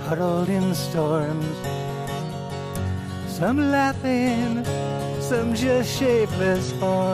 huddled in storms. Some laughing, some just shapeless forms.